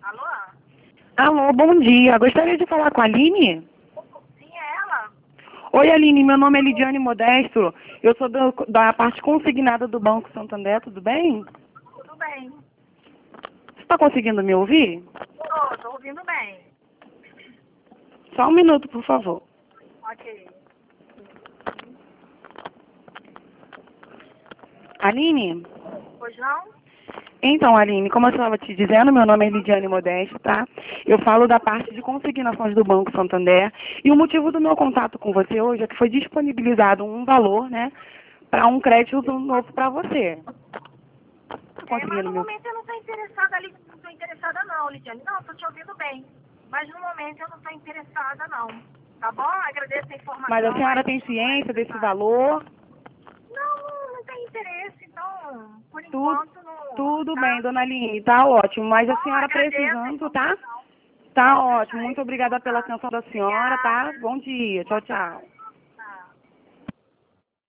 Alô? Alô, bom dia. Gostaria de falar com a Aline? Sim, é ela? Oi, Aline. Meu nome é Lidiane Modesto. Eu sou da parte consignada do Banco Santander. Tudo bem? Tudo bem. Você está conseguindo me ouvir? Tô ouvindo bem. Só um minuto, por favor. Ok. Aline? Pois não? Então, Aline, como eu estava te dizendo, meu nome é Lidiane Modesto, tá? Eu falo da parte de consignações do Banco Santander. E o motivo do meu contato com você hoje é que foi disponibilizado um valor, né, para um crédito novo para você. Tá Mas conseguindo no me momento eu não estou interessada ali, não estou interessada não, Lidiane. Não, estou te ouvindo bem. Mas no momento eu não estou interessada não. Tá bom? Agradeço a Mas a informação, senhora mas tem não é ciência desse necessário. valor? Não tem interesse, então, por Tudo, enquanto não, tudo bem, tá? dona Aline, tá ótimo. Tá Mas a bom? senhora Agradeço a precisando, tá? informação. Tá Pode ótimo. deixar, Muito entre em obrigada pela contato. atenção da senhora, tá? Obrigada. Bom dia. Tchau, Boa tchau. tarde.